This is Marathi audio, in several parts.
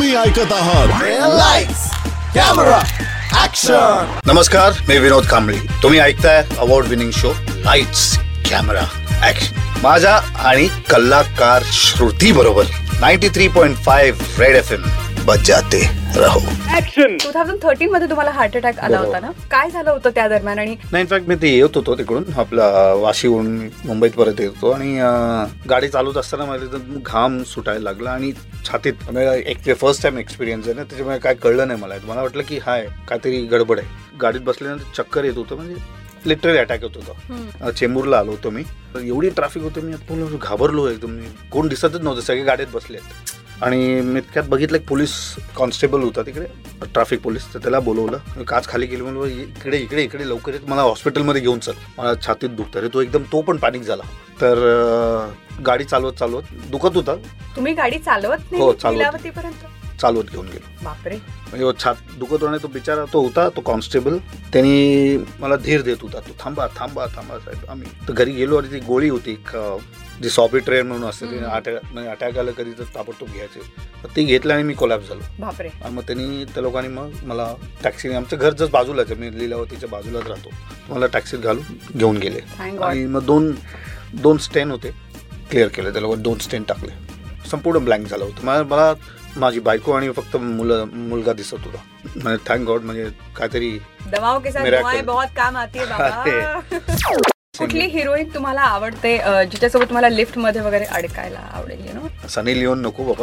तुम्ही ऐकत आहात लाईट्स कॅमेरा ऍक्शन. नमस्कार, मी विनोद कांबळी. तुम्ही ऐकताय award winning show lights camera action. माझा आणि कलाकार श्रुती बरोबर 93.5 रेड FM बजाते रहो. ऍक्शन. 2013 मध्ये तुम्हाला हार्ट अटॅक आला होता ना, काय झालं होतं त्या दरम्यान? आणि नाही, इनफॅक्ट मी ते येत होतो तिकडून आपला वाशीहून मुंबईत परत येत होतो आणि गाडी चालवत असताना मला घाम सुटायला लागला आणि छातीत एक फर्स्ट टाइम एक्सपिरियन्स आहे ना, त्याच्यामुळे काय कळलं नाही मला वाटलं की हाय काहीतरी गडबड आहे. गाडीत बसल्यानंतर चक्कर येत होतं, म्हणजे लिटरली अटॅक येत होता. चेंबूरला आलो होतो मी, एवढी ट्रॅफिक होते, मी घाबरलो एकदम. कोण दिसतच नव्हतं, सगळे गाडीत बसलेत. आणि मी त्यात बघितलं पोलीस कॉन्स्टेबल होता तिकडे, ट्रॅफिक पोलीस. तर त्याला बोलवलं, काच खाली केली, म्हणून इकडे इकडे इकडे लवकर येत, मला हॉस्पिटलमध्ये घेऊन चल, मला छातीत दुखतं रे. तो पण पॅनिक झाला. तर गाडी चालवत दुखत होता. तुम्ही गाडी चालवत नाही? हो, चालवत घेऊन गेलो. बापरे. म्हणजे छात दुखत होणे, तो बिचारा तो होता, तो कॉन्स्टेबल, त्यांनी मला धीर देत होता, तो थांबा साहेब. आम्ही तर घरी गेलो आणि ती गोळी होती जी सॉबिट्रेन म्हणून असते, म्हणजे अटॅक आलं कधी तर ताबडतोब घ्यायचे. तर ती घेतलं आणि मी कोलॅप्स झालो. बापरे. मग त्या लोकांनी मग मला टॅक्सीने, आमचं घर जस्ट बाजूलाच आहे, मी लीलावतीच्या बाजूलाच राहतो, मला टॅक्सीत घालून घेऊन गेले. आणि मग दोन स्टेन होते, क्लिअर केले त्या लोकांनी. 2 स्टेन टाकले, संपूर्ण ब्लँक झालं होतं. मला माझी बायको आणि फक्त मुलगा दिसत होता. म्हणजे थँक गॉड, म्हणजे काहीतरी दवाओं के साथ दुआएं बहुत काम आती है बाबा. कुठली हिरोईन तुम्हाला आवडते जिच्यासोबत तुम्हाला लिफ्ट मध्ये वगैरे अडकायला आवडेल? सनी लिओन नको बाबा.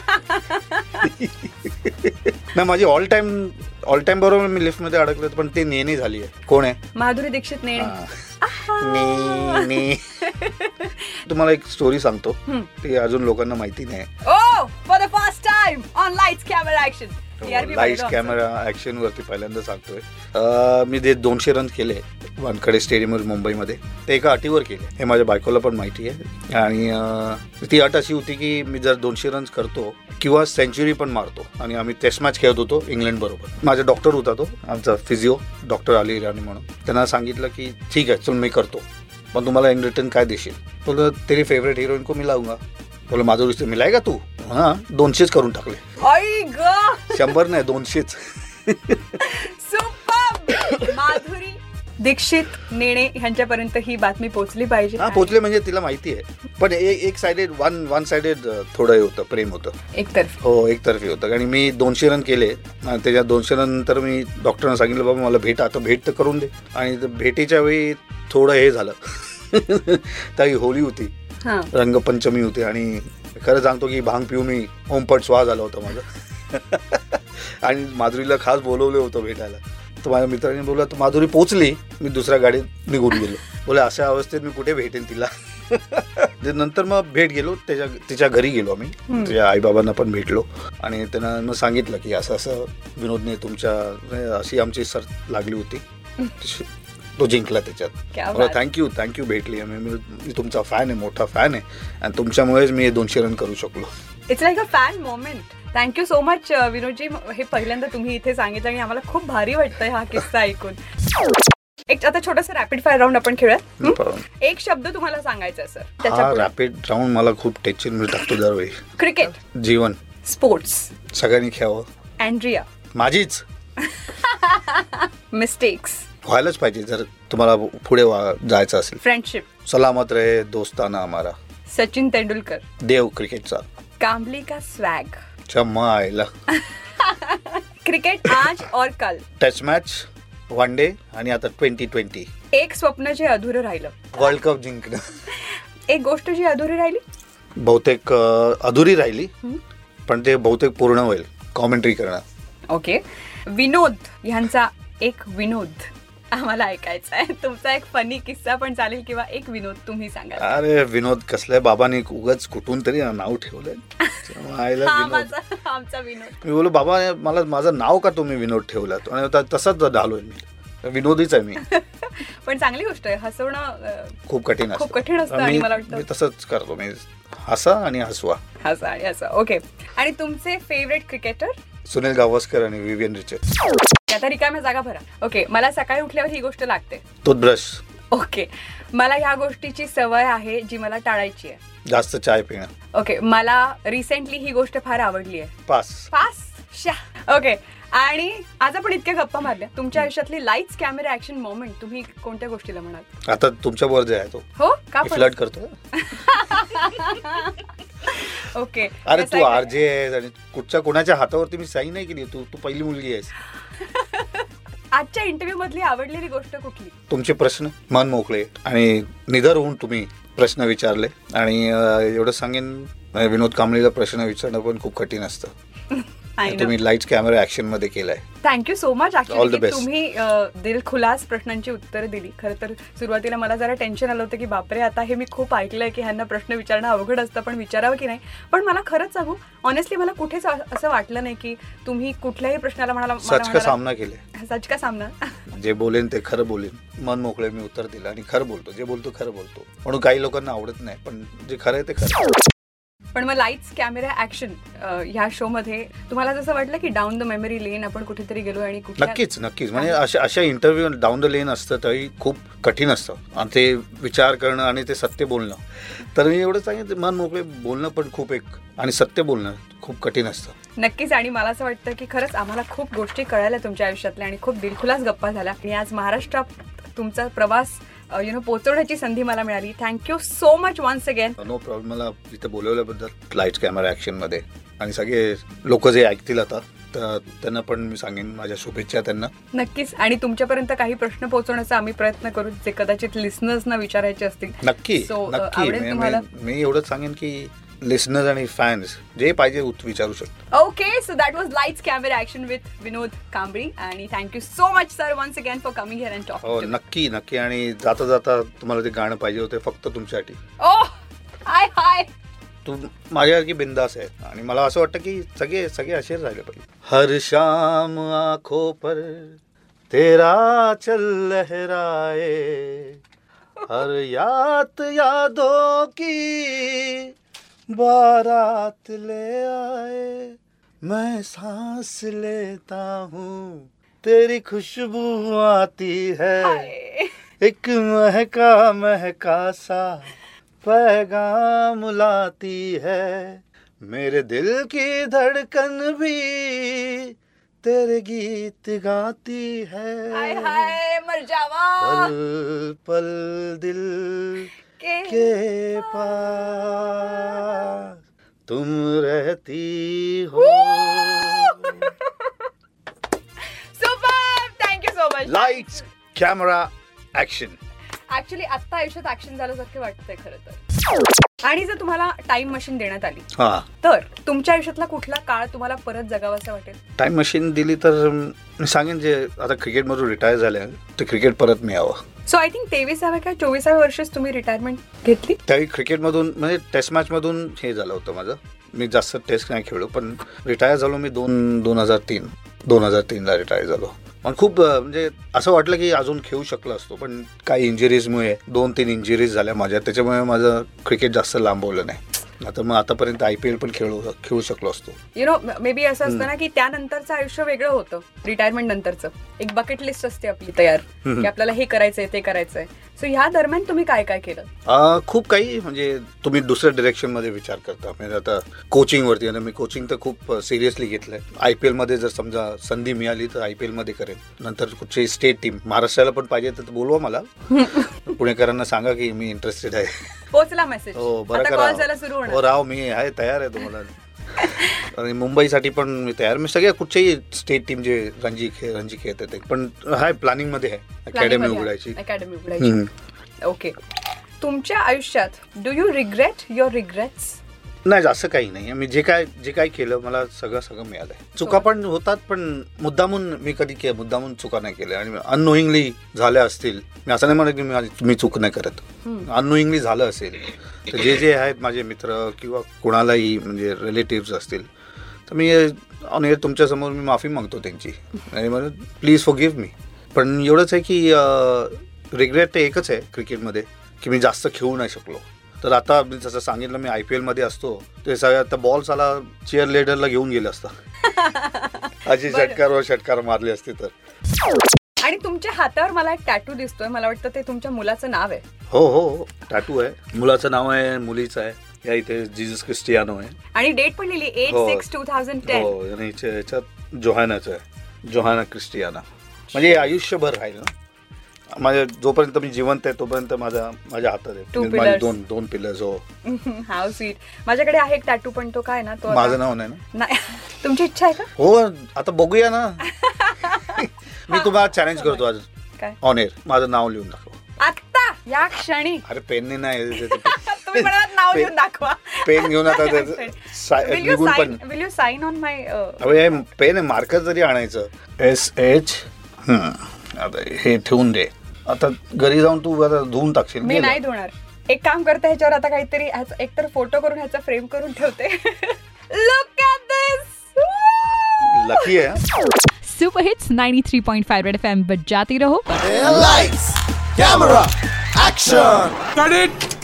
नाही, माझी ऑल टाइम बरोबर मी लिफ्ट मध्ये अडकलो, पण ती नेणी झाली आहे. कोण आहे? माधुरी दीक्षित. नेणी. तुम्हाला एक स्टोरी सांगतो, ती अजून लोकांना माहिती नाही. For the first time on lights camera action. Lights camera action वरती पहिल्यांदा सांगतोय. मी जे 200 रन केले वानखेडे स्टेडियमवर मुंबईमध्ये, ते एका अटीवर केले. हे माझ्या बायकोला पण माहिती आहे. आणि ती अट अशी होती की मी जर 200 रन्स करतो किंवा सेंचुरी पण मारतो. आणि आम्ही टेस्ट मॅच खेळत होतो इंग्लंड बरोबर. माझा डॉक्टर होता, तो आमचा फिजिओ डॉक्टर अली इराणी म्हणून. त्यांना सांगितलं की ठीक आहे चल मी करतो, पण तुम्हाला इन रिटर्न काय देशील? बोल, तेरी फेवरेट हिरोईन को मी लावूंगा. बोल, माधुरी मिलाय तू? हा, 200 करून टाकले. 100 नाही, 200. सुपर. माधुरी दीक्षित नेणे ह्यांच्यापर्यंत ही बातमी पोहोचली पाहिजे. पोहोचले म्हणजे तिला माहिती आहे, पण एक साइडेड वन साइडेड थोडं होतं, प्रेम होतं एकतर्फी. हो, एकतर्फी होतं. आणि मी 200 रन केले. त्याच्या 200 रन नंतर मी डॉक्टरांना सांगितलं, बाबा मला आता भेट तर करून दे. आणि भेटीच्या वेळी थोडं हे झालं. त्याही होळी होती, रंगपंचमी होती, आणि खरं सांगतो की भांग पिऊन मी ओमपट स्वाहा झालं होतं माझं. आणि माधुरीला खास बोलवलं होतं भेटायला. तर माझ्या मित्राने बोलला, तर माधुरी पोचली, मी दुसऱ्या गाडीत निघून गेलो. बोले, अशा अवस्थेत मी कुठे भेटेन तिला? नंतर मग भेट गेलो, तिच्या घरी गेलो आम्ही. तिच्या आईबाबांना पण भेटलो आणि त्यांना मग सांगितलं की असं विनोदने अशी आमची सर लागली होती, तो जिंकला त्याच्यात. थँक्यू भेटली. मी तुमचा फॅन आहे, मोठा फॅन आहे, आणि तुमच्यामुळेच मी 200 रन करू शकलो. It's like a fan moment. Thank you so much Vinodji. हे पहिल्यांदा तुम्ही इथे सांगितलं आणि आम्हाला खूप भारी वाटतंय हा किस्सा ऐकून. एक आता छोटासा रॅपिड फायर राऊंड आपण खेळूया. एक शब्द तुम्हाला सांगायचा सर. त्याच्या रॅपिड राऊंड मला खूप टेन्शन मी टाकतो दरवेळी. क्रिकेट. जीवन. स्पोर्ट्स. सगळ्यांनी खेळावं. अँड्रिया. माझीच. मिस्टेक्स. व्हायलाच पाहिजे जर तुम्हाला पुढे जायचं असेल. फ्रेंडशिप. सलामत रहे दोस्ताना हमारा. सचिन तेंडुलकर. देव क्रिकेटचा. कांबली का स्वॅग. चम्मा आयला. क्रिकेट आज और कल. टेस्ट मॅच, वन डे, आणि आता 2020. एक स्वप्न जे अधुरं राहिलं. वर्ल्ड कप जिंकणं. एक गोष्ट जी अधुरी राहिली. बहुतेक अधुरी राहिली, पण ते बहुतेक पूर्ण होईल. कॉमेंट्री करणं. ओके. विनोद ह्यांचा एक विनोद आम्हाला ऐकायचा आहे. तुमचा एक फनी किस्सा पण चालेल, किंवा एक विनोद तुम्ही सांगा. अरे विनोद कसलाय, बाबांनी उगाच कुठून तरी नाव ठेवलंय. आमचा विनोद. मी बोललो, बाबा मला माझं नाव का तुम्ही विनोद ठेवलात? आणि तसंच झालोय मी, विनोदीच आहे मी. पण चांगली गोष्ट आहे. हसवणं खूप कठीण असतं आणि मला वाटतं मी तसंच करतो. मी हसा आणि हसवा. हसा आणि हसा. ओके. आणि तुमचे फेवरेट क्रिकेटर? सुनील गावस्कर आणि विवियन रिचर्ड. आता रिकाम्या जागा भरा. ओके. मला सकाळी उठल्यावर ही गोष्ट लागते. टूथब्रश. ओके. मला ह्या गोष्टीची सवय आहे जी मला टाळायची आहे. जास्त चाय पिणं. ओके. मला रिसेंटली ही गोष्ट फार आवडली आहे. पास. ओके. आणि आज आपण इतक्या गप्पा मारल्या. तुमच्या आयुष्यातली लाईट्स कॅमेरा ऍक्शन मोमेंट तुम्ही कोणत्या गोष्टीला म्हणाल? आता तुमच्यावर जे आहे तो. हो का? फ्लड करतो. ओके. अरे तू आरजे आहेस आणि कुठच्या कोणाच्या हातावरती मी साई नाही केली. तू पहिली मुलगी आहेस. आजच्या इंटरव्ह्यू मधली आवडलेली गोष्ट कुठली? तुमचे प्रश्न मन मोकळे आणि निडर होऊन तुम्ही प्रश्न विचारले. आणि एवढं सांगेन, विनोद कांबळीला प्रश्न विचारणं पण खूप कठीण असतं. तुम्ही लाईट्स कॅमेरा ऍक्शन मध्ये केलाय. Thank you so much. ऍक्च्युली तुम्ही दिलखुलास प्रश्नांची उत्तरं दिली. खरं तर सुरुवातीला मला जरा टेन्शन आलं होतं की बापरे, आता हे मी खूप ऐकलंय की ह्यांना प्रश्न विचारणं अवघड असतं, पण विचारावं की नाही. पण मला खरंच सांगू, ऑनेस्टली मला कुठेच असं वाटलं नाही की तुम्ही कुठल्याही प्रश्नाला म्हणाला सच का सामना केले. सच का सामना. जे बोलेन ते खरं बोलेन. मन मोकळे मी उत्तर दिलं आणि खरं बोलतो. जे बोलतो खरं बोलतो. म्हणून काही लोकांना आवडत नाही, पण जे खरं आहे ते खरं. पण मग लाईट्स कॅमेरा ऍक्शन ह्या शो मध्ये तुम्हाला जसं वाटलं की डाऊन द मेमरी लेन आपण कुठेतरी गेलो आणि नक्कीच म्हणजे अशा इंटरव्ह्यू डाऊन द लेन असतं तरी खूप कठीण असतं आणि ते विचार करणं आणि ते सत्य बोलणं. तर मी एवढं सांगितलं, मन मोकळे बोलणं पण खूप आणि सत्य बोलणं खूप कठीण असतं. नक्कीच. आणि मला असं वाटतं की खरंच आम्हाला खूप गोष्टी कळाल्या तुमच्या आयुष्यातल्या आणि खूप दिलखुलास गप्पा झाल्या. आणि आज महाराष्ट्रात तुमचा प्रवास पोहोचवण्याची संधी मला मिळाली. Thank you so much once again. No problem. मला इथं बोलवल्याबद्दल लाईट्स कॅमेरा ऍक्शन मध्ये. आणि सगळे लोक जे ऐकतील आता तर त्यांना पण मी सांगेन माझ्या शुभेच्छा त्यांना. नक्कीच. आणि तुमच्यापर्यंत काही प्रश्न पोहोचवण्याचा आम्ही प्रयत्न करू जे कदाचित लिसनर्सना विचारायचे असतील. नक्की. मी एवढंच सांगेन की लिसनर्स आणि फॅन्स जे पाहिजे विचारू शकतो. Okay. So that was lights camera action with Vinod Kambli. आणि thank you so much sir once again for coming here and talk. हो नक्की. आणि जाता जाता तुम्हाला ते गाणं पाहिजे होते फक्त तुमच्यासाठी. हाय तू माझ्यासारखी बिंदास आहे आणि मला असं वाटतं की सगळे असेच राहिले पाहिजे. हर शाम आंखों पर तेरा चल लहराए, हर यादों की बारात ले आए, मैं सांस लेता हूँ तेरी खुशबू आती है, एक महका सा पैगाम लाती है, मेरे दिल की धड़कन भी तेरे गीत गाती है, हाय मर जावा, पल पल दिल के पास तुम रहती हो. Super. Thank you so much. Lights camera action. Actually आता आयुष्यात ऍक्शन झाल्यासारखे वाटतंय खरं तर. आणि जर तुम्हाला टाइम मशीन देण्यात आली तर तुमच्या आयुष्यातला कुठला काळ तुम्हाला परत जगावासा वाटेल? टाइम मशीन दिली तर मी सांगेन जे आता क्रिकेटमधून रिटायर झाले ते क्रिकेट परत मिळावं. सो आय थिंक 23व्या का 24व्या वर्षीच तुम्ही रिटायरमेंट घेतली. त्यावेळी क्रिकेटमधून म्हणजे टेस्ट मॅच मधून हे झालं होतं माझं. मी जास्त टेस्ट नाही खेळलो पण रिटायर झालो मी 2003ला रिटायर झालो. पण खूप म्हणजे असं वाटलं की अजून खेळू शकलो असतो पण काही इंजुरीजमुळे 2-3 इंजुरीज झाल्या माझ्या. त्याच्यामुळे माझं क्रिकेट जास्त लांबवलं नाही. आता मग आतापर्यंत IPL पण खेळू शकलो असतो. मे बी असं असतं ना की त्यानंतरचं आयुष्य वेगळं होतं. रिटायरमेंट नंतरचं एक बकेट लिस्ट असते आपली तयार की आपल्याला हे करायचंय ते करायचंय. सो ह्या दरम्यान तुम्ही काय काय केलं? खूप काही म्हणजे तुम्ही दुसऱ्या डिरेक्शन मध्ये विचार करता. म्हणजे आता कोचिंग वरती मी कोचिंग तर खूप सिरियसली घेतलंय. IPL मध्ये जर समजा संधी मिळाली तर IPL मध्ये करेन. नंतर कुठची स्टेट टीम महाराष्ट्राला पण पाहिजे तर बोलवा मला. पुणेकरांना सांगा की मी इंटरेस्टेड आहे. पोहोचला मेसेज. हो बरं करा. हो राव मी आहे तयार आहे तुम्हाला. आणि मुंबईसाठी पण मी तयार. मी सगळ्या कुठच्याही स्टेट टीम जे रणजी खेळत ते पण हाय प्लॅनिंग मध्ये आहे अकॅडमी उघडायची. ओके. तुमच्या आयुष्यात do you regret your regrets? नाही असं काही नाही. मी जे काय केलं मला सगळं मिळालंय. चुका पण होतात पण मुद्दामून मी कधी मुद्दामून चुका नाही केल्या. आणि अननोईंगली झाल्या असतील. मी असं नाही म्हणत की मी चूक नाही करत. अननोईंगली झालं असेल तर जे आहेत माझे मित्र किंवा कोणालाही म्हणजे रिलेटिव्स असतील तर मी ऑन एअर तुमच्या समोर मी माफी मागतो त्यांची. आणि म्हणून प्लीज फॉरगिव्ह मी. पण एवढंच आहे की रिग्रेट ते एकच आहे क्रिकेटमध्ये की मी जास्त खेळू नाही शकलो. तर आता जसं सांगितलं मी IPL मध्ये असतो ते सगळ्या बॉल साला चीअर लिडरला घेऊन गेले असता. अशी षटकार मारले असते तर. आणि तुमच्या हातावर मला एक टॅटू दिसतोय, मला वाटतं ते तुमच्या मुलाचं नाव आहे. हो टॅटू आहे, मुलाचं नाव आहे, मुलीचं आहे. या इथे जीजस क्रिस्टियानो आहे आणि डेट पण लिहिली 8/6/2010. हो आणि याच्यात जोहानाचं आहे, जोहाना क्रिस्टियाना. म्हणजे आयुष्यभर राहील ना माझ्या, जोपर्यंत मी जिवंत आहे तोपर्यंत माझ्या हातात आहे. माझे दोन पिलर्स. हो हाऊ स्वीट. माझ्याकडे आहे एक टॅटू, पण तो काय ना, तो माझं नाव नाही ना. नाही, तुमची इच्छा आहे का? हो आता बघूया ना. मी तुम्हाला चॅलेंज करतो आज काय, ऑन एअर माझं नाव लिहून दाखव आता या क्षणी. अरे पेनने नाही, तुम्ही मला नाव लिहून दाखवा. पेन घेऊन आता निघून पण. Will you sign on my. अरे पेन आहे, मार्कर जरी आणायचं. SH. आता हे ठेवून दे, आता घरी जाऊन तू आता धुवून टाकशील. मी नाही धुणार. एक काम करते, ह्याच्यावर आता काहीतरी एकतर फोटो करून ह्याचा फ्रेम करून ठेवते. Look at this. लकी आहे. सुपर हिट्स 93.5 रेड FM बजाती रहो. Lights, camera, action. Cut it.